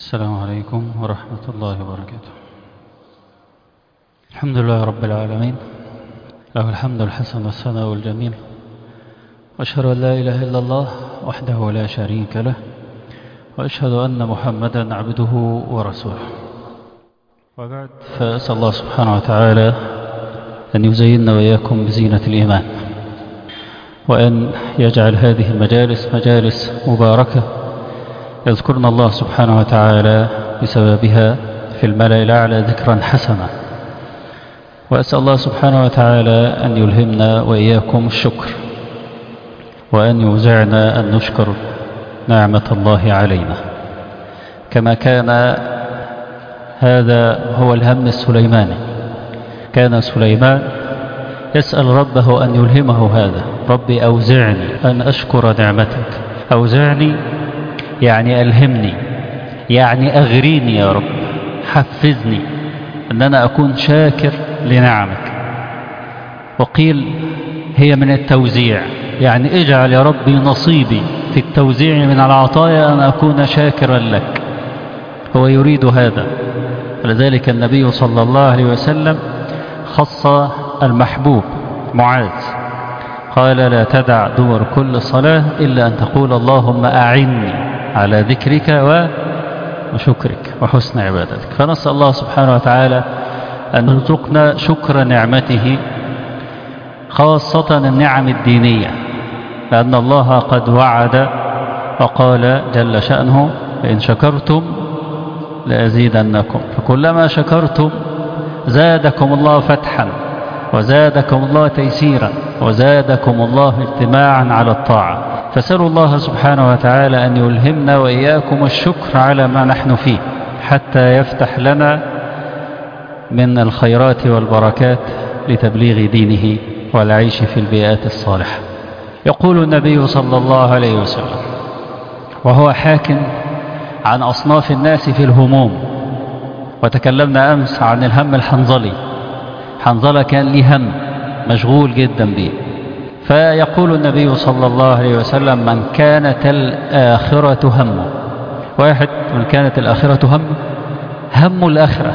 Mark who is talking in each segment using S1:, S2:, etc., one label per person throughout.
S1: السلام عليكم ورحمة الله وبركاته. الحمد لله رب العالمين، له الحمد الحسن والثناء الجميل، وأشهد أن لا إله إلا الله وحده لا شريك له، وأشهد أن محمدا عبده ورسوله. وبعد، فأسأل الله سبحانه وتعالى أن يزيننا وإياكم بزينة الإيمان، وأن يجعل هذه المجالس مجالس مباركة يذكرنا الله سبحانه وتعالى بسببها في الملأ الأعلى ذكرا حسنا. وأسأل الله سبحانه وتعالى أن يلهمنا وإياكم الشكر، وأن يوزعنا أن نشكر نعمة الله علينا، كما كان هذا هو الهم السليماني. كان سليمان يسأل ربه أن يلهمه هذا: ربي أوزعني أن أشكر نعمتك. أوزعني يعني ألهمني، يعني أغريني يا رب، حفزني أن أنا أكون شاكر لنعمك. وقيل هي من التوزيع، يعني اجعل يا ربي نصيبي في التوزيع من العطايا أن أكون شاكرا لك. هو يريد هذا، ولذلك النبي صلى الله عليه وسلم خص المحبوب معاذ، قال: لا تدع دبر كل صلاة إلا أن تقول اللهم أعني على ذكرك وشكرك وحسن عبادتك. فنسأل الله سبحانه وتعالى أن يرزقنا شكر نعمته، خاصة النعم الدينية، لأن الله قد وعد وقال جل شأنه: فإن شكرتم لأزيدنكم. فكلما شكرتم زادكم الله فتحا، وزادكم الله تيسيرا، وزادكم الله اجتماعا على الطاعة. فسألوا الله سبحانه وتعالى أن يلهمنا وإياكم الشكر على ما نحن فيه، حتى يفتح لنا من الخيرات والبركات لتبليغ دينه والعيش في البيئات الصالحة. يقول النبي صلى الله عليه وسلم وهو حاكٍ عن أصناف الناس في الهموم، وتكلمنا أمس عن الهم الحنظلي. حنظلة كان له هم مشغول جدا به، فيقول النبي صلى الله عليه وسلم: من كانت الآخرة همه. واحد من كانت الآخرة هم الآخرة،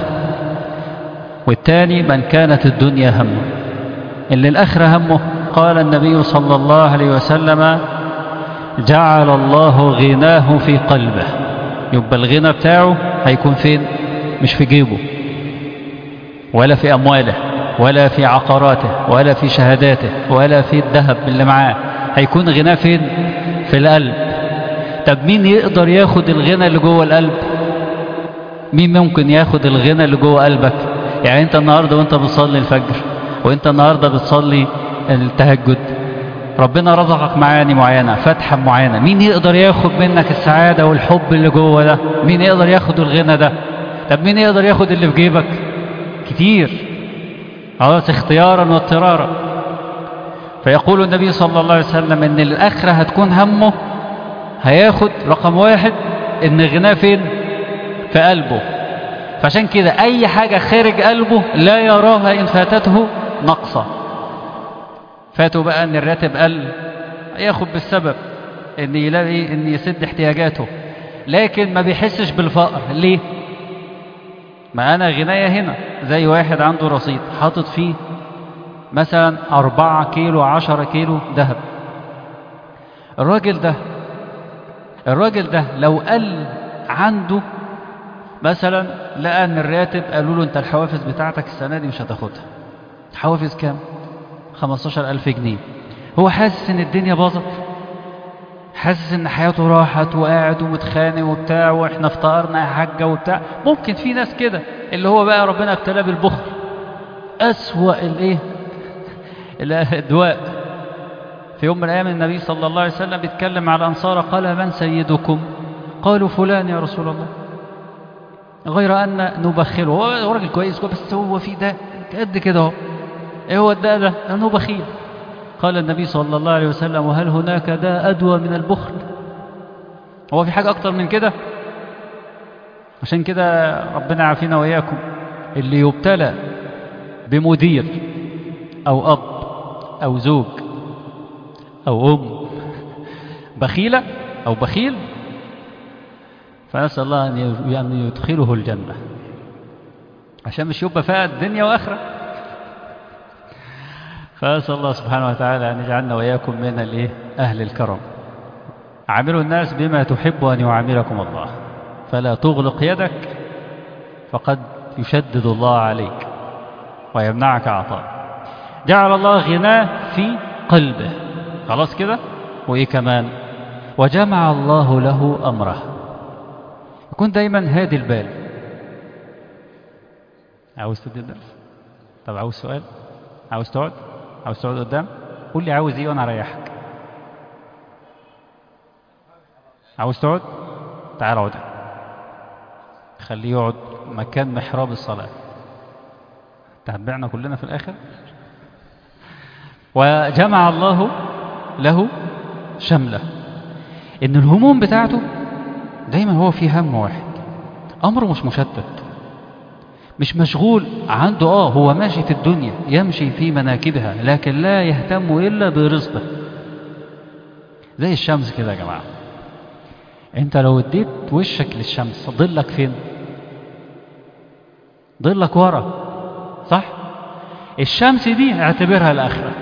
S1: والثاني من كانت الدنيا همه. اللي الآخرة همه، قال النبي صلى الله عليه وسلم: جعل الله غناه في قلبه. يبقى الغنى بتاعه هيكون فين؟ مش في جيبه، ولا في أمواله، ولا في عقاراته، ولا في شهاداته، ولا في الذهب اللي معاه. هيكون غناه فين؟ في القلب. طب مين يقدر ياخد الغنى اللي جوه القلب؟ مين ممكن ياخد الغنى اللي جوه قلبك؟ يعني انت النهاردة وانت بتصلي الفجر، وانت النهاردة بتصلي التهجد، ربنا رزقك معاني معينة، فتحة معينة. مين يقدر ياخد منك السعادة والحب اللي جوه ده؟ مين يقدر ياخد الغنى ده؟ طب مين يقدر ياخد اللي في جيبك؟ كتير، خلاص، اختيارا واضطرارا. فيقول النبي صلى الله عليه وسلم ان الآخرة هتكون همه، هياخد رقم واحد ان غناه فين؟ في قلبه. فعشان كده اي حاجة خارج قلبه لا يراها ان فاتته نقصة. فاته بقى ان الراتب قل، ياخد بالسبب ان يلاقي ان يسد احتياجاته، لكن ما بيحسش بالفقر. ليه؟ ما أنا غناية هنا زي واحد عنده رصيد حاطط فيه مثلا 4 كيلو 10 كيلو ذهب. الراجل ده لو قل عنده مثلا، لقى ان الراتب قالوا له: انت الحوافز بتاعتك السنة دي مش هتاخدها. حوافز كام؟ 15,000 جنيه. هو حاسس ان الدنيا باظت، حاسس ان حياته راحت، وقاعد ومتخانق وبتاع، واحنا افتقرنا يا حاجة وبتاع. ممكن في ناس كده، اللي هو بقى ربنا ابتلاه بالبخل، أسوأ الدواء. في يوم من الأيام النبي صلى الله عليه وسلم بيتكلم على الأنصار، قال: من سيدكم؟ قالوا: فلان يا رسول الله، غير أن نبخله. هو راجل كويس، بس هو في ده قد كده اهو. ايه هو الداء ده؟ لأنه بخيل. قال النبي صلى الله عليه وسلم: وهل هناك داء أدوى من البخل؟ هو في حاجة أكتر من كده؟ عشان كده ربنا عافينا وإياكم. اللي يبتلى بمدير أو أب أو زوج أو أم بخيلة أو بخيل، فنسأل الله أن يدخله الجنة عشان مش يبقى فيها الدنيا وآخرة. فأسأل الله سبحانه وتعالى أن يجعلنا وإياكم من أهل الكرم. عاملوا الناس بما تحب أن يعاملكم الله، فلا تغلق يدك فقد يشدد الله عليك ويمنعك عطاء. جعل الله غناه في قلبه، خلاص كده. وإيه كمان؟ وجمع الله له أمره. يكون دايما هادي البال. عاوز تدي الدرس؟ طب عاوز سؤال؟ عاوز تقعد؟ عاوز تقعد قدام؟ قول لي عاوز ايه وانا اريحك. عاوز تقعد؟ تعال اقعد. خليه يقعد مكان محراب الصلاة. تتبعنا كلنا في الآخر. وجمع الله له شمله، إن الهموم بتاعته دايما هو في هم واحد، أمره مش مشتت، مش مشغول عنده. هو ماشي في الدنيا يمشي في مناكبها، لكن لا يهتم إلا برزقه. زي الشمس كده يا جماعة. انت لو اديت وشك للشمس ظلك فين؟ ظلك ورا، صح؟ الشمس دي اعتبرها الآخرة.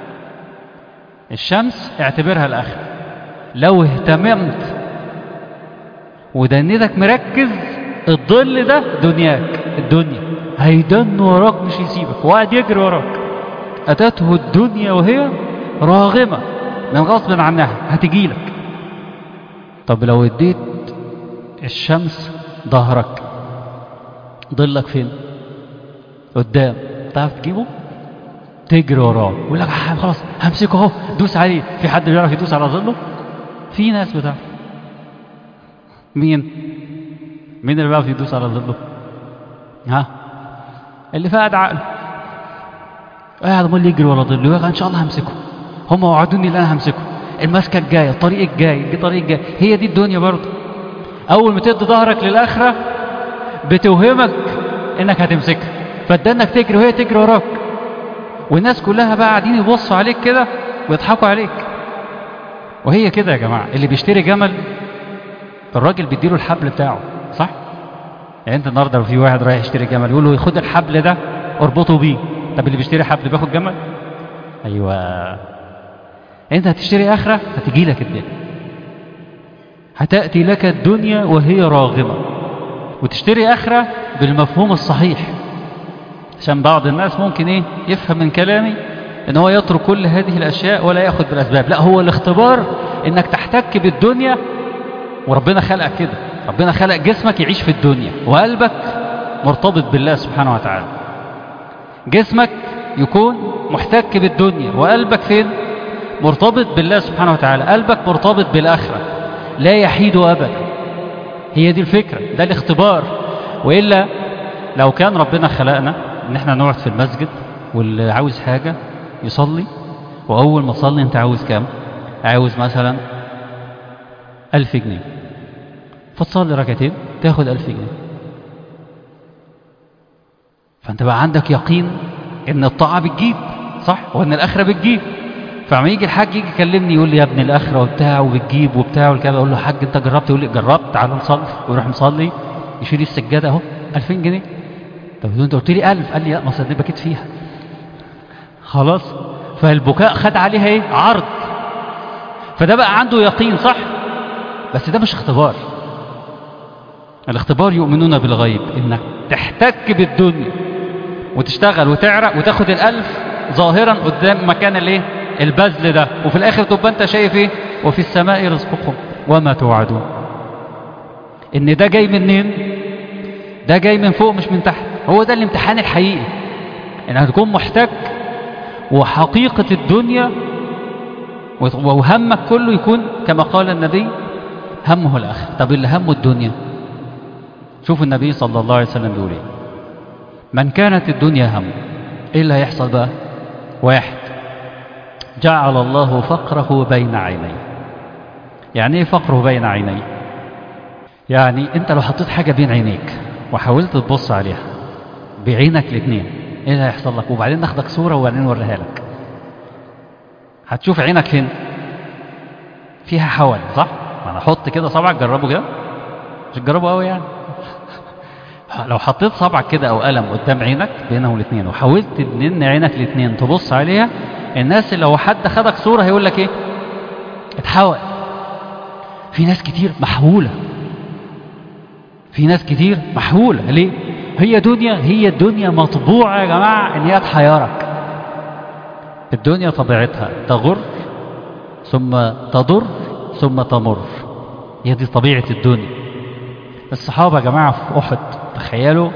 S1: الشمس اعتبرها الآخرة. لو اهتممت ودنيتك مركز، الظل ده دنياك، الدنيا هيدن وراك مش يسيبك، وقاعد يجري وراك. أتته الدنيا وهي راغمة من غصب عنها، هتجيلك. طب لو اديت الشمس ظهرك، ظلك فين؟ قدام. تعرف تجيبه؟ تجري وراه، يقول لك خلاص همسكه اهو، دوس عليه. في حد بيعرف يدوس على ظله؟ في ناس بتعرف. مين اللي بيعرف يدوس على ظله؟ اللي فقد عقله، قاعد عمال يجري ورا ظله، يقول ان شاء الله همسكه، هم وعدوني ان انا همسكه، المسكه الجايه، الطريق الجاي. هي دي الدنيا برضه. اول ما تدي ظهرك للاخره بتوهمك انك هتمسكها، فادانك تجري وهي تجري وراك، والناس كلها بقى قاعدين يبصوا عليك كده ويضحكوا عليك. وهي كده يا جماعه. اللي بيشتري جمل الراجل بيديله الحبل بتاعه، صح؟ يعني انت النهارده لو في واحد رايح يشتري جمل يقول له خد الحبل ده اربطه بيه. طب اللي بيشتري حبل بياخد جمل؟ ايوه. انت هتشتري اخره، هتجي لك الدنيا، هتاتي لك الدنيا وهي راغمه. وتشتري اخره بالمفهوم الصحيح، عشان بعض الناس ممكن يفهم من كلامي ان هو يترك كل هذه الاشياء ولا ياخذ بالاسباب. لا، هو الاختبار انك تحتك بالدنيا، وربنا خلقك كده. ربنا خلق جسمك يعيش في الدنيا، وقلبك مرتبط بالله سبحانه وتعالى. جسمك يكون محتك بالدنيا، وقلبك فين؟ مرتبط بالله سبحانه وتعالى. قلبك مرتبط بالآخرة، لا يحيد أبدا. هي دي الفكرة، ده الاختبار. وإلا لو كان ربنا خلقنا ان احنا نقعد في المسجد، واللي عاوز حاجة يصلي، وأول ما تصلي انت عاوز كام؟ عاوز مثلا 1000 جنيه، فتصلي ركعتين تاخد 1000 جنيه. فانت بقى عندك يقين ان الطاعة بتجيب، صح؟ وان الآخرة بتجيب. فعما يجي الحاج يجي يكلمني يقول لي يا ابن الآخرة وبتاع وبتجيب وبتاع والكلام، اقول له حاج انت جربت؟ يقول لي جربت، تعال نصلي. ويروح مصلي، يشيل السجادة اهو 2000 جنيه. طب انت قلت لي 1000، قال لي لا، ما صدقني بكيت فيها. خلاص. فالبكاء خد عليها عرض. فده بقى عنده يقين، صح؟ بس ده مش اختبار. الاختبار يؤمنون بالغيب، انك تحتك بالدنيا وتشتغل وتعرق وتاخد 1000 ظاهرا قدام مكان البذل ده، وفي الاخر تبقى انت شايف وفي السماء رزقكم وما توعدون. ان ده جاي منين؟ ده جاي من فوق مش من تحت. هو ده الامتحان الحقيقي، انك تكون محتك وحقيقة الدنيا، وهمك كله يكون كما قال النبي همه الآخر. طب اللي همه الدنيا، شوف النبي صلى الله عليه وسلم بيقول من كانت الدنيا همه، ايه اللي هيحصل بقى؟ واحد، جعل الله فقره بين عينيه. يعني ايه فقره بين عينيه؟ يعني انت لو حطيت حاجة بين عينيك وحاولت تبص عليها بعينك الاثنين، ايه اللي هيحصل لك؟ وبعدين ناخدك صورة وبعدين نوريها لك. هتشوف عينك فين؟ فيها حول، صح؟ انا احط كده صبعك، جربه كده، مش تجربه قوي يعني. لو حطيت صبعك كده او قلم قدام عينك بينهم الاثنين وحاولت ان عينك الاثنين تبص عليها، الناس اللي لو حد خدك صوره هيقول لك ايه؟ اتحول. في ناس كتير محولة، في ناس كتير محولة. ليه؟ هي الدنيا مطبوعة يا جماعة ان هي تحيرك. الدنيا طبيعتها تغر ثم تضر ثم تمر، هي دي طبيعة الدنيا. الصحابة يا جماعة في أحد، تخيلوا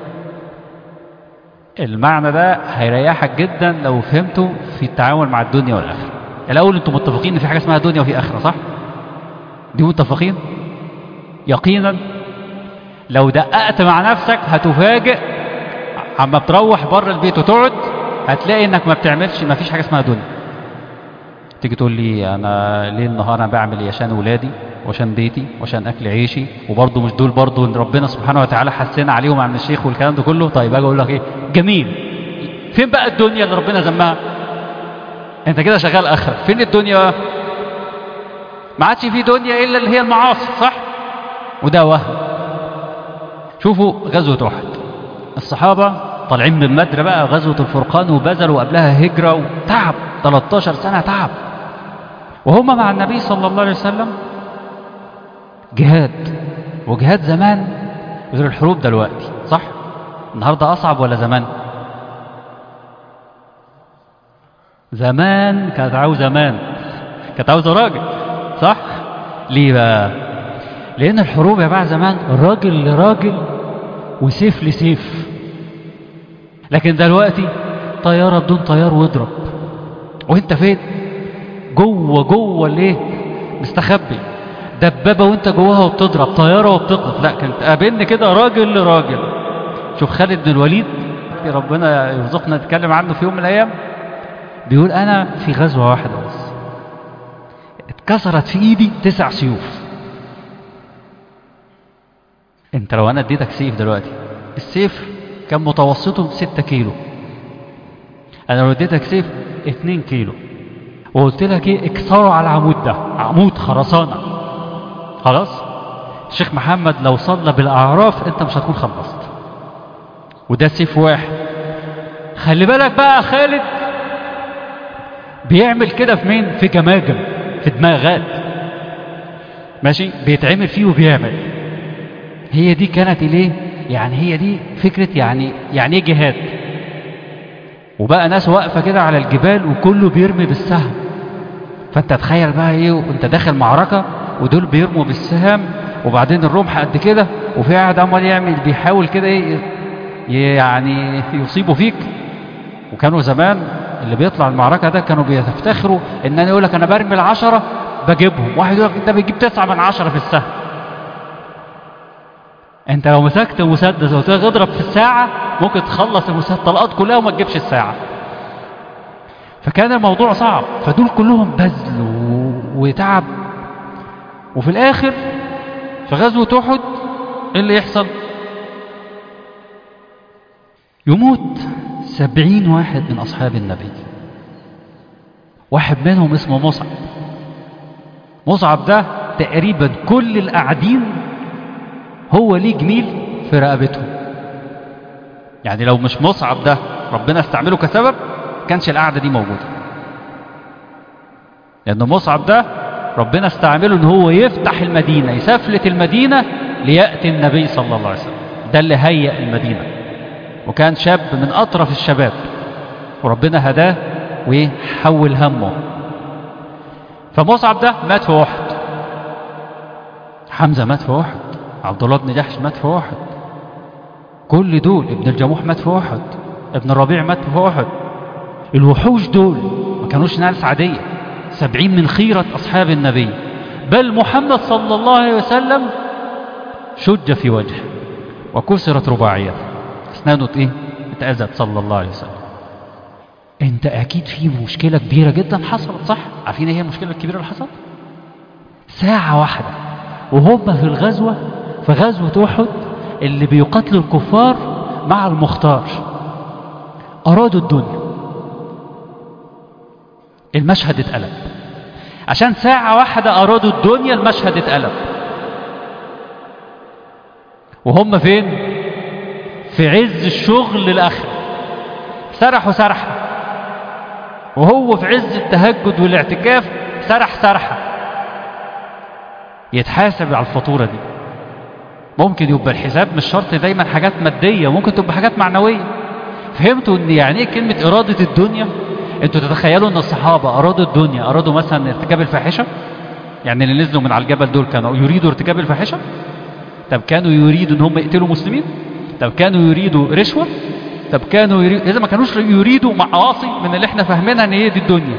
S1: المعنى ده هيريحك جدا لو فهمته في التعامل مع الدنيا والآخرة. الأول انتم متفقين ان في حاجة اسمها دنيا وفي آخرة، صح؟ دي متفقين يقينا. لو دققت مع نفسك هتفاجئ عما بتروح بره البيت وتقعد هتلاقي انك ما فيش حاجه اسمها دنيا. تيجي تقول لي انا ليه النهار انا بعمل ايه؟ عشان ولادي وعشان بيتي وعشان اكل عيشي، وبرضه مش دول برضه ان ربنا سبحانه وتعالى حسنا عليهم عن الشيخ والكلام ده كله. طيب اجي اقول لك ايه؟ جميل. فين بقى الدنيا اللي ربنا ذمها؟ انت كده شغال اخرك. فين الدنيا؟ ما عادش في دنيا الا اللي هي المعاصي، صح؟ وده وهم. شوفوا غزوة أحد، الصحابة طالعين من بدر بقى غزوة الفرقان وبذلوا قبلها هجرة وتعب 13 سنة تعب، وهم مع النبي صلى الله عليه وسلم جهاد. وجهاد زمان غير الحروب دلوقتي، صح؟ النهاردة أصعب ولا زمان؟ زمان كانت عاوزة راجل، صح؟ ليه بقى؟ لأن الحروب يا بقى زمان راجل لراجل وسيف لسيف، لكن دلوقتي طيارة بدون طيار واضرب، وانت فين؟ جوه الايه؟ مستخبي. دبابة وانت جواها وبتضرب، طيارة وبتقف. لا، كانت قابلني كده راجل لراجل. شوف خالد بن الوليد، ربنا يرزقنا نتكلم عنه في يوم من الأيام، بيقول أنا في غزوة واحدة بس اتكسرت في إيدي 9 سيوف. انت لو انا اديتك سيف دلوقتي، السيف كان متوسطه 6 كيلو، انا لو اديتك سيف 2 كيلو وقلت لك ايه؟ اكسره على العمود ده، عمود خرسانة، خلاص الشيخ محمد لو صلى بالاعراف انت مش هتكون خلصت. وده سيف واحد. خلي بالك بقى خالد بيعمل كده في مين؟ في جماجم، في دماغات، ماشي، بيتعمل فيه وبيعمل. هي دي كانت الايه؟ يعني هي دي فكرة يعني ايه جهاد. وبقى ناس واقفة كده على الجبال وكله بيرمي بالسهم. فانت تخيل بقى ايه وانت داخل معركة ودول بيرموا بالسهام وبعدين الرمح قد كده وفي قاعد عمال بيحاول كده ايه يعني يصيبوا فيك. وكانوا زمان اللي بيطلع المعركة ده كانوا بيفتخروا ان انا يقول لك انا برمي 10 بجيبهم، واحد يقول لك انت بتجيب 9 من 10 في السهم. انت لو مسكت مسدس وتضرب في الساعة ممكن تخلص الطلقات كلها وما تجيبش الساعة. فكان الموضوع صعب، فدول كلهم بذل وتعب. وفي الاخر في غزوة احد ايه اللي يحصل؟ يموت 70 واحد من اصحاب النبي. واحد منهم اسمه مصعب. مصعب ده تقريبا كل القاعدين هو ليه جميل في رقبتهم. يعني لو مش مصعب ده ربنا استعمله كسبب كانش القعدة دي موجودة، لأن مصعب ده ربنا استعمله ان هو يفتح المدينة، يسفلت المدينة ليأتي النبي صلى الله عليه وسلم. ده اللي هيأ المدينة، وكان شاب من أطرف الشباب وربنا هداه وحول همه. فمصعب ده مات في أحد، حمزة مات في أحد، عبد الله بن جحش مات في أحد، كل دول، ابن الجموح مات في أحد، ابن الربيع مات في أحد. الوحوش دول ما كانوش ناس عادية، 70 من خيرة أصحاب النبي. بل محمد صلى الله عليه وسلم شج في وجهه وكسرت رباعيته، اسنانه اتأذت صلى الله عليه وسلم. انت اكيد في مشكلة كبيرة جدا حصلت، صح؟ عارفين ايه هي المشكلة الكبيرة اللي حصلت؟ ساعة واحدة وهم في الغزوة، في غزوة أحد اللي بيقاتلوا الكفار مع المختار، أرادوا الدنيا. المشهد اتقلب عشان ساعة واحدة، أرادوا الدنيا، المشهد اتقلب. وهم فين؟ في عز الشغل الآخر، سرحوا سرحة، وهو في عز التهجد والاعتكاف سرح سرحة. يتحاسب على الفاتورة دي. ممكن يبقى الحساب مش شرط دايما حاجات مادية، ممكن تبقى حاجات معنوية. فهمتوا ان يعني ايه كلمة إرادة الدنيا؟ انتوا تتخيلوا ان الصحابة أرادوا الدنيا، أرادوا مثلا ارتكاب الفاحشة؟ يعني اللي نزلوا من على الجبل دول كانوا يريدوا ارتكاب الفاحشة؟ طب كانوا يريدوا ان هم يقتلوا مسلمين؟ طب كانوا يريدوا رشوة؟ طب كانوا يريدوا، إذا ما كانوش يريدوا معاصي من اللي احنا فاهمينها ان هي دي الدنيا.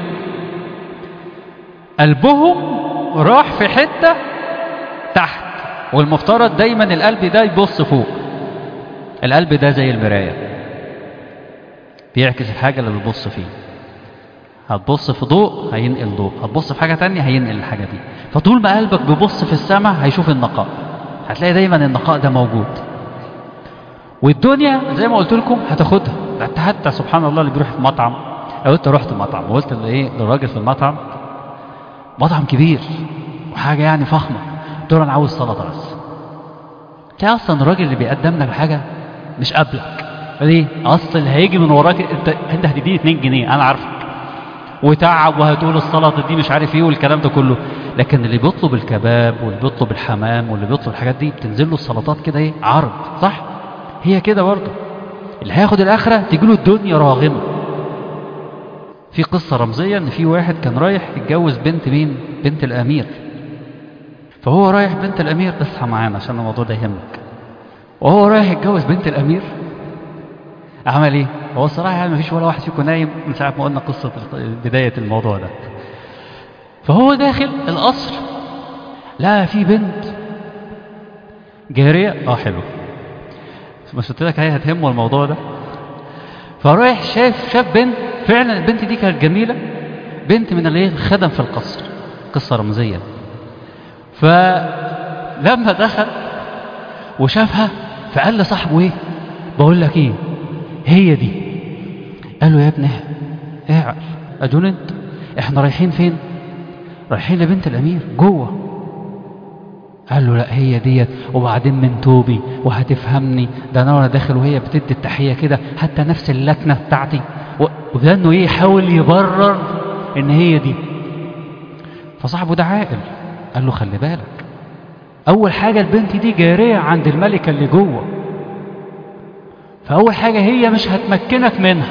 S1: قلبهم راح في حتة تحت، والمفترض دايما القلب ده يبص فوق. القلب ده زي المراية، بيعكس الحاجة اللي بتبص فيه. هتبص في ضوء هينقل ضوء، هتبص في حاجة تانية هينقل الحاجة دي. فطول ما قلبك بيبص في السماء هيشوف النقاء، هتلاقي دايما النقاء ده موجود. والدنيا زي ما قلت لكم هتاخدها. حتى سبحان الله اللي بيروح في مطعم، لو انت رحت مطعم وقلت للراجل في المطعم، مطعم كبير وحاجة يعني فخمة، قلت له انا عاوز سلطة بس، تلاقي اصلا الراجل اللي بيقدم لك الحاجة مش قابلك. ليه؟ اصل اللي هيجي من وراك انت هتديني 2 جنيه انا عارفك، وتعب وهتقول السلطة دي مش عارف ايه والكلام ده كله. لكن اللي بيطلب الكباب واللي بيطلب الحمام واللي بيطلب الحاجات دي بتنزل له السلطات كده ايه عرض، صح؟ هي كده برضه اللي هياخد الاخره تيجي له الدنيا راغمه. في قصه رمزيه ان في واحد كان رايح يتجوز بنت مين؟ بنت الامير. فهو رايح بنت الامير، اصحى معانا عشان الموضوع ده يهمك. وهو رايح يتجوز بنت الامير عمل ايه؟ هو الصراحه يعني مفيش ولا واحد فيكم نايم من ساعه ما قلنا قصه بدايه الموضوع ده. فهو داخل القصر لا في بنت جاريه، حلو، مش قلت لك هي هتهمه الموضوع ده. فرايح شاف بنت، فعلا البنت دي كانت جميله، بنت من اللي خدم في القصر، قصه رمزيه. فلما دخل وشافها فقال لصاحبه ايه؟ بقول لك ايه، هي دي. قال له يا ابني اعقل، اجننت، احنا رايحين فين؟ رايحين لبنت الامير جوه. قال له لا هي ديت، وبعدين من توبي وهتفهمني، ده انا وانا داخل وهي بتدي التحيه كده حتى نفس اللكنه بتاعتي، وده انه ايه يحاول يبرر ان هي دي. فصاحبه ده عاقل قال له خلي بالك، اول حاجه البنت دي جاريه عند الملكه اللي جوه، فاول حاجه هي مش هتمكنك منها.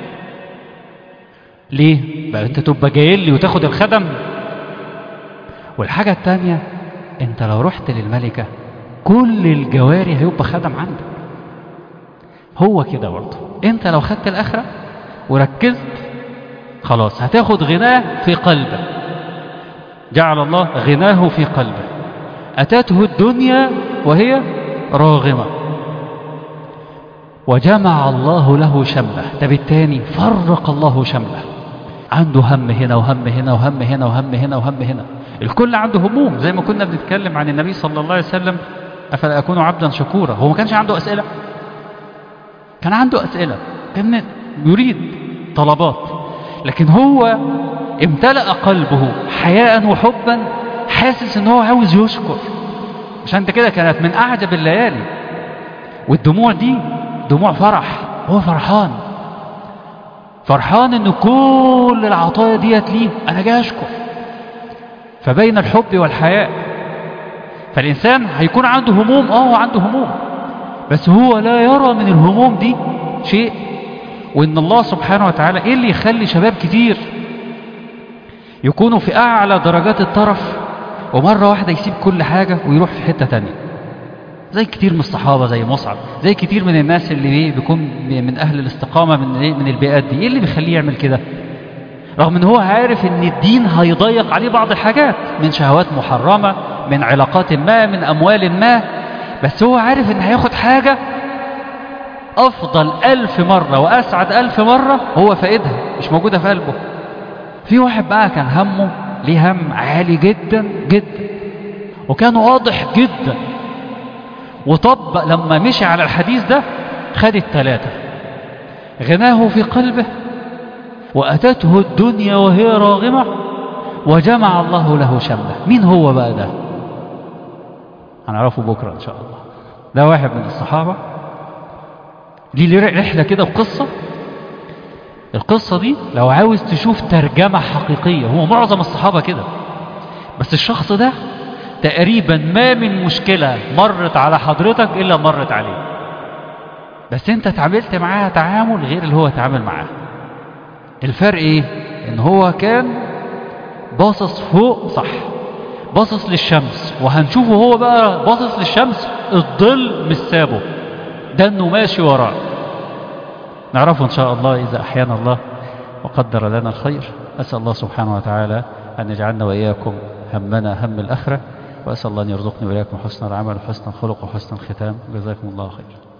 S1: ليه؟ بقى انت تبقى جاي لي وتاخد الخدم. والحاجه الثانيه، انت لو رحت للملكة كل الجواري هيبقى خدم عندك. هو كده برضه انت لو خدت الاخرة وركزت خلاص هتاخد غناه في قلبه. جعل الله غناه في قلبه. اتته الدنيا وهي راغمة وجمع الله له شمله. طب التاني فرق الله شمله، عنده هم هنا وهم هنا وهم هنا وهم هنا وهم هنا. الكل عنده هموم، زي ما كنا بنتكلم عن النبي صلى الله عليه وسلم، أفلا أكون عبدا شكورا. هو ما كانش عنده أسئلة؟ كان عنده أسئلة، كان يريد طلبات، لكن هو امتلأ قلبه حياء وحبا، حاسس ان هو عاوز يشكر. عشان كده كانت من أعجب الليالي، والدموع دي دموع فرح. هو فرحان ان كل العطايا ديت ليه، انا جاي اشكر. فبين الحب والحياء، فالإنسان هيكون عنده هموم، هو عنده هموم، بس هو لا يرى من الهموم دي شيء. وإن الله سبحانه وتعالى إيه اللي يخلي شباب كتير يكونوا في أعلى درجات الطرف ومرة واحدة يسيب كل حاجة ويروح في حتة تانية؟ زي كتير من الصحابة، زي مصعب، زي كتير من الناس اللي بيكون من أهل الاستقامة من البيئات دي. إيه اللي بيخليه يعمل كده؟ رغم ان هو عارف ان الدين هيضيق عليه بعض الحاجات من شهوات محرمة، من علاقات ما، من اموال ما، بس هو عارف ان هياخد حاجة افضل 1000 مرة واسعد 1000 مرة هو فائدها مش موجودة في قلبه. في واحد بقى كان همه ليه هم عالي جدا جدا وكان واضح جدا، وطبق لما مشي على الحديث ده خد الثلاثة: غناه في قلبه، وأتته الدنيا وهي راغمة، وجمع الله له شمله. مين هو بقى ده؟ هنعرفه بكرة إن شاء الله. ده واحد من الصحابة ليه رحلة كده وقصة. القصة دي لو عاوز تشوف ترجمة حقيقية، هو معظم الصحابة كده، بس الشخص ده تقريبا ما من مشكلة مرت على حضرتك إلا مرت عليه، بس انت تعاملت معاها تعامل غير اللي هو تعامل معاه. الفرق ايه؟ ان هو كان باصص فوق، صح، باصص للشمس، وهنشوفه هو بقى باصص للشمس الظل مش سابه، ده انه ماشي وراه. نعرفه ان شاء الله اذا احيانا الله وقدر لنا الخير. اسال الله سبحانه وتعالى ان يجعلنا واياكم همنا هم الاخره، واسال الله ان يرزقني واياكم حسن العمل وحسن الخلق وحسن الختام. جزاكم الله خير.